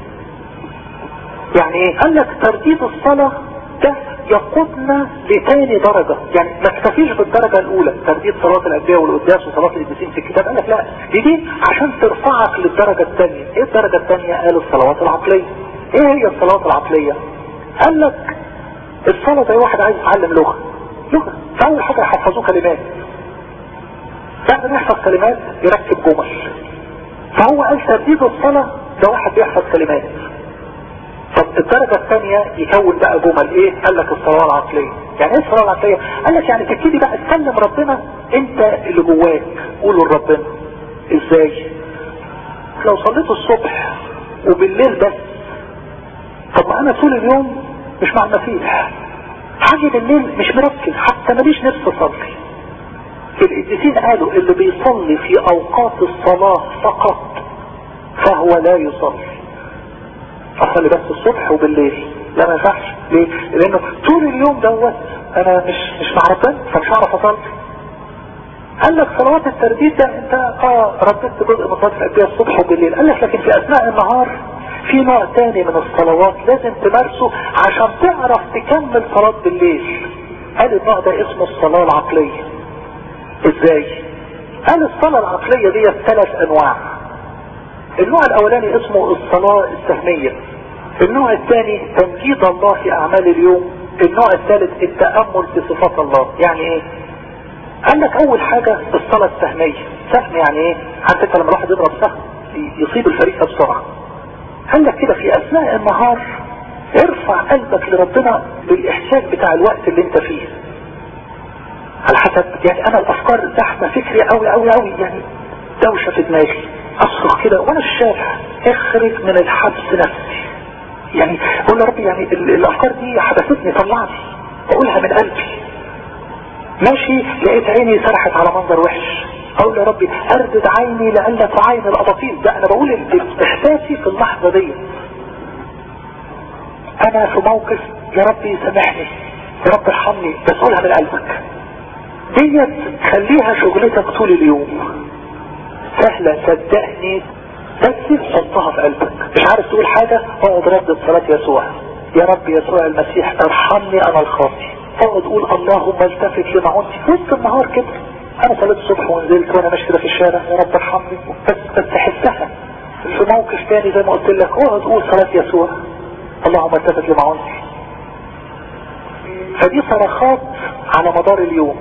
يعني ايه؟ قال لك ترديد الصلاة ده يقودنا لتاني درجة، يعني ما تكفيش بالدرجة الاولى ترديد صلاة الانبياء والقداس وصلاة القديسين في الكتاب. قال لك لا دي عشان ترفعك للدرجة الثانية. ايه الدرجة الثانية؟ قال الصلوات العقلية. ايه هي الصلوات العقلية؟ قال لك الصلاة زي واحد عايز يتعلم لغة، فاول حاجة يحفظوه كلمات، بعد ما يحفظ كلمات يركب جمل. فهو قال ترديد الصلاة ده واحد بيحفظ كلمات. طب الدرجة الثانية يكون بقى جمل. ايه؟ قال لك الصلاة العقلية. يعني ايه الصلاة العقلية؟ قال لك يعني تبتدي بقى تكلم ربنا انت اللي جواك، قوله لربنا. ازاي؟ لو صليت الصبح وبالليل بس، طب ما انا طول اليوم مش مع المسيح، حاجة بالليل مش مركز حتى ماليش نفس اصلي. القديسين قالوا اللي بيصلي في اوقات الصلاة فقط فهو لا يصلي. اصلي بس الصبح وبالليل لا ما ينفعش. ليه؟ لانه طول اليوم دوت انا مش مع ربنا فمش هعرف اصلي. قال لك صلوات الترديد ده انت رددت جزء من صلاه الانبياء الصبح وبالليل. قال لك لكن في اثناء النهار في نوع تاني من الصلوات لازم تمارسه عشان تعرف تكمل صلاة بالليل. قال النوع ده اسمه الصلاة العقلية. ازاي؟ قال الصلاة العقلية دي 3 انواع. النوع الاولاني اسمه الصلاة السهمية، النوع الثاني تمجيد الله في اعمال اليوم، النوع الثالث التأمل في صفات الله. يعني ايه؟ قال لك اول حاجة الصلاة السهمية. سهم يعني ايه؟ عارف لما الواحد يضرب سهم يصيب الفريسة بسرعة. قال لك كده في اثناء النهار ارفع قلبك لربنا بالاحساس بتاع الوقت اللي انت فيه. على حسب يعني انا الافكار زحمة فكري قوي قوي قوي، يعني دوشة في دماغي، اصرخ كده وانا في الشارع اخرج من الحبس نفسي. يعني اقول يا ربي يعني الافكار دي حبستني طلعني، اقولها من قلبي. ماشي لقيت عيني سرحت على منظر وحش، اقول يا ربي اردد عيني لألا تعاين الاباطيل. ده انا بقول احساسي في اللحظة دي. انا في موقف يا ربي سامحني، يا رب ارحمني، بس قولها من قلبك. ديت خليها شغلتك طول اليوم، سهلة صدقني، بس حطها في قلبك. مش عارف تقول حاجة، اقعد ردد صلاة يسوع، يا رب يسوع المسيح ارحمني انا الخاطي. اقعد قول اللهم التفت لمعونتي وسط النهار كده. انا صليت الصبح ونزلت وانا ماشي كده في الشارع، يا رب ارحمني، بس تحسها. في موقف تاني زي ما قلت لك اقعد قول صلاة يسوع اللهم التفت لمعونتي. فدي صرخات على مدار اليوم.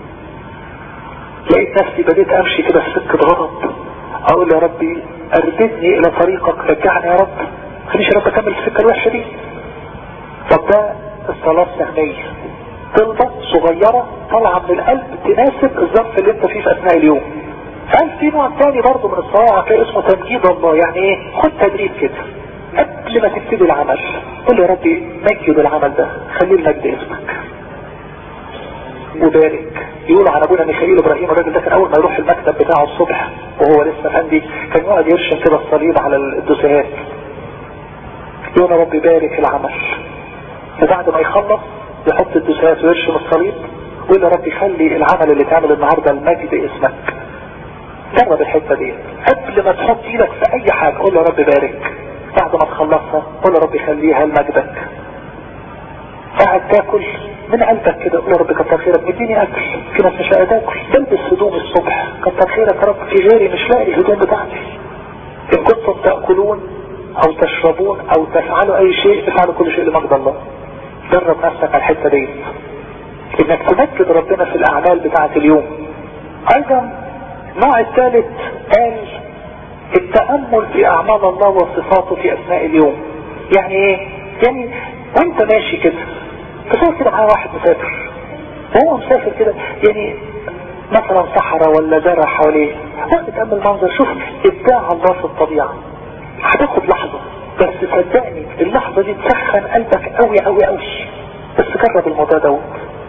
لقيت نفسي بديت امشي كده في سكة غلط، اقول يا ربي ارددني الى طريقك، رجعني يا رب، خليش يا رب اكمل في السكة الوحشة دي. طب ده الصلاة السهمية، طلبة صغيرة طالعة من القلب تناسب الظرف اللي انت فيه في اثناء اليوم. قال في نوع تاني برضه من الصلاة هتلاقي اسمه تمجيد الله. يعني ايه؟ خد تدريب كده قبل ما تبتدي العمل، قول يا ربي مجد العمل ده، خليه المجد اسمك وبارك. يقولوا عن ابونا ميخائيل ابراهيم الراجل ده كان اول ما يروح المكتب بتاعه الصبح وهو لسه فندي كان يقعد يرشم كده الصليب على الدوسيهات، يقول يا رب بارك العمل. وبعد ما يخلص يحط الدوسيهات ويرشم الصليب ويقول يا رب خلي العمل اللي تعمل النهارده المجد اسمك. جرب الحته دي قبل ما تحط ايدك في اي حاجه، قول يا رب بارك. بعد ما تخلصها قول يا رب خليها لمجدك. قاعد تاكل من قلبك كده، قول يا رب كتر خيرك مديني اكل، في ناس مش قادر تاكل، بلبس هدوم الصبح، كتر خيرك يا رب في غيري مش لاقي الهدوم بتاعتي. ان كنتم تاكلون او تشربون او تفعلوا اي شيء افعلوا كل شيء لمجد الله. جرب نفسك على الحته دي، انك تمجد ربنا في الاعمال بتاعت اليوم. ايضا النوع الثالث قال التأمل في اعمال الله وصفاته في اثناء اليوم. يعني ايه؟ يعني وانت ماشي كده تصور كده معايا واحد مسافر وهو مسافر كده، يعني مثلا صحراء ولا زرع حواليه، وقت تأمل منظر، شوف ابداع الله في الطبيعة. هتاخد لحظة بس صدقني اللحظة دي تسخن قلبك قوي قوي قوي. بس جرب الموضوع دوت.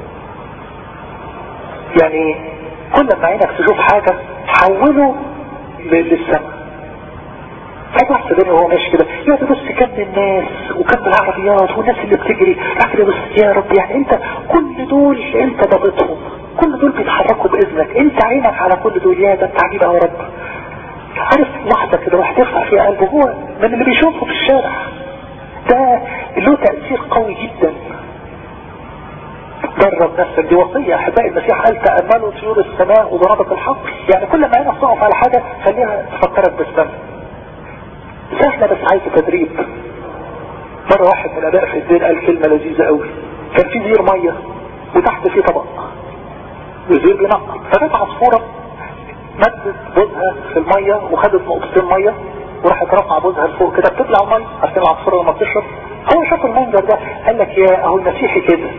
يعني كل ما عينك تشوف حاجة حوله للسماء. فبص بيني وهو ماشي كده، يا ده بص كم الناس وكم العربيات والناس اللي بتجري، اكل بص يا رب، يعني انت كل دول انت ضابطهم، كل دول بيتحركوا باذنك، انت عينك على كل دول، يا ده انت عجيب يا رب. عارف لحظة كده واحد ترفع فيها قلبه، هو من اللي بيشوفه في الشارع ده له تأثير قوي جدا. درب نفسك، دي وصية احبائي المسيح قال تأملوا طيور السماء وضربة الحقل. يعني كل ما عينك تقف على حاجة خليها تفكرك بالسماء. سهلة بس عايزة تدريب. مرة واحد من الاباء في الدين قال كلمة لذيذة قوي. كان في زير مية وتحت فيه طبق والزير بينقط، فجت عصفورة مدت بوزها في المية وخدت نقطتين مية وراحت رفع بوزها لفوق كده بتطلع المية عشان العصفورة لما تشرب. هو شاف المنظر ده قال لك يا اهو المسيحي كده،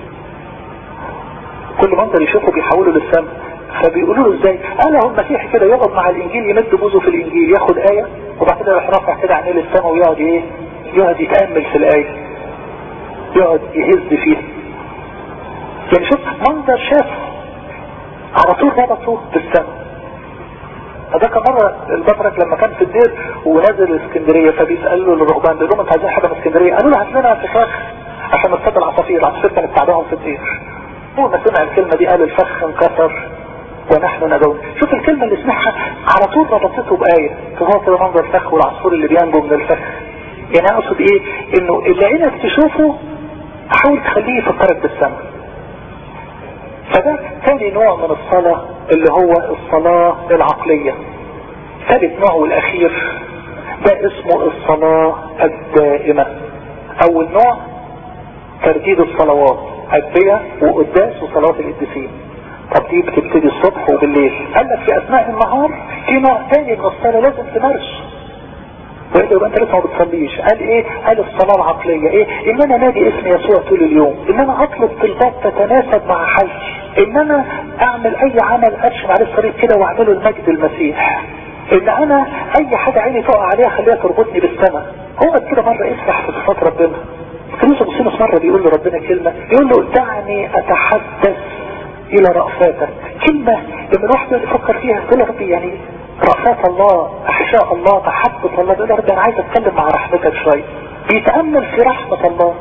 كل منظر يشوفه بيحوله للسماء. فبيقولوا له ازاي؟ قال اهو المسيحي كده يقعد مع الانجيل يمد بوزه في الانجيل ياخد آية وبعد كده يروح رافع كده عينيه للسماء ويقعد ايه؟ يقعد يتأمل في الآية، يقعد يهز فيها. يعني شوف منظر شافه على طول ربطه بالسماء. ده كان مرة البطرك لما كان في الدير ونازل اسكندرية فبيسألوا للرهبان بيقول لهم انت عايزين حاجة من اسكندرية؟ قالوا له هات لنا فخاخ عشان نصطاد العصافير. العصافير كانت تعباهم في الدير. هو ما سمع الكلمة دي قال الفخ انكسر ونحن ندون. شوف الكلمة اللي سمعها على طول ربطته بآية، فهو كده منظر الفخ والعصفور اللي بينجو من الفخ. يعني اقصد ايه؟ انه اللي عينك تشوفه حاول تخليه يفكرك بالسماء. فده ثاني نوع من الصلاة اللي هو الصلاة العقلية. ثالث نوع والاخير ده اسمه الصلاة الدائمة. اول نوع ترديد الصلوات، أدبية وقداس وصلاة القديسين. طب دي بتبتدي الصبح وبالليل. قال لك في اثناء النهار في نوع ثاني من الصلاة لازم تمارس، وإذا يبقى انت لسه ما بتصليش. قال ايه؟ قال الصلاة العقلية. ايه؟ ان انا نادي اسم يسوع طول اليوم، ان انا اطلب طلبات تتناسب مع حالتي، ان انا اعمل اي عمل ارشم عليه الطريق كده واعمله المجد المسيح، ان انا اي حاجة عيني تقع عليها خليها تربطني بالسماء. هو كده مرة اسرح في صفات ربنا. كنيسة بصينس مرة بيقول له ربنا كلمة، يقول له دعني اتحدث الى رأفاتك. كلمة لما الواحد يفكر فيها تقول يا ربي يعني رأفات الله، احشاء الله، محبة الله. تقول يا ربي انا عايز اتكلم مع رحمتك شوية. بيتأمل في رحمة الله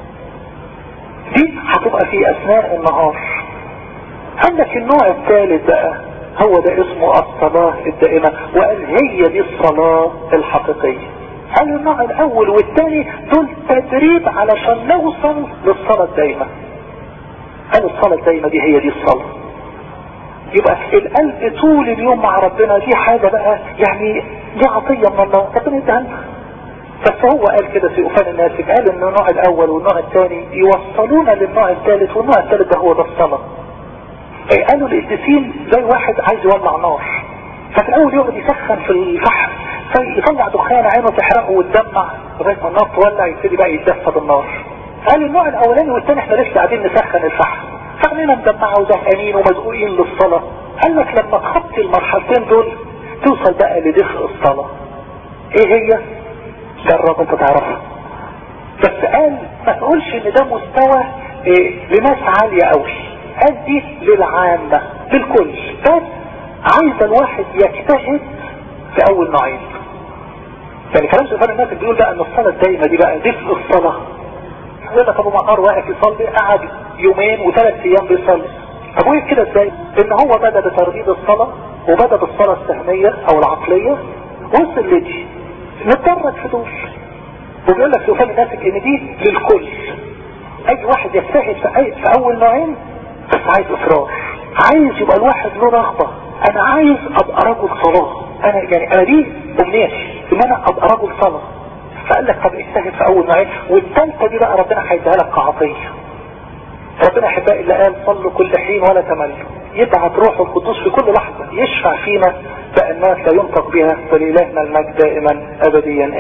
دي هتبقى في اثناء النهار. عندك النوع الثالث بقى هو ده اسمه الصلاة الدائمة، وقال هي دي الصلاة الحقيقية. قال النوع الاول والثاني دول تدريب علشان نوصل للصلاة الدائمة. قال الصلاة الدائمة دي هي دي الصلاة. يبقى القلب طول اليوم مع ربنا دي حاجة بقى يعني دي عطية من الله ربنا يديها لنا. بس هو قال كده في أفان الناسك، قال ان النوع الاول والنوع الثاني يوصلون للنوع الثالث، والنوع الثالث ده هو ده الصلاة. قالوا القديسين زي واحد عايز يولع نار، ففي الاول يقعد يسخن في الفحم فيطلع دخان عينه تحرقه وتدمع لغايه ما النار تولع يبتدي بقى يتدفى بالنار. قال النوع الاولاني والثاني احنا لسه قاعدين نسخن الفحم فعلينا مدمعه وزهقانين ومزقوقين للصلاه. قال لك لما تخطي المرحلتين دول توصل بقى لدفء الصلاه. ايه هي؟ جرب انت تعرفها. بس قال ما تقولش ان ده مستوى لناس عاليه قوي، قال دي للعامه للكل، بس عايز الواحد يجتهد في اول نوعين. يعني كلام سلطان الناس بيقول بقى ان الصلاة الدايمة دي بقى دفء الصلاة. يقول لك ابو مقار واقف يصلي قعد يومين وثلاث ايام بيصلي. ابوه كده ازاي؟ ان هو بدأ بترديد الصلاة وبدأ بالصلاة السهمية او العقلية وصل لدي نتدرج في دول. وبيقول لك سلطان الناس ان دي للكل، اي واحد يجتهد في اول نوعين بس عايز اصرار، عايز يبقى الواحد له رغبة. انا عايز ابقى رجل صلاة، انا دي امنيتي ان انا ابقى رجل صلاة. فقال لك طب اجتهد في اول نوعين، والثالثه دي بقى ربنا هيديها لك كعطيه. ربنا احبائي اللي قال صلوا كل حين ولا تملوا، يبعت روحه القدوس في كل لحظه يشفع فينا بقى الناس لا ينطق بها، ولإلهنا المجد دائما ابديا.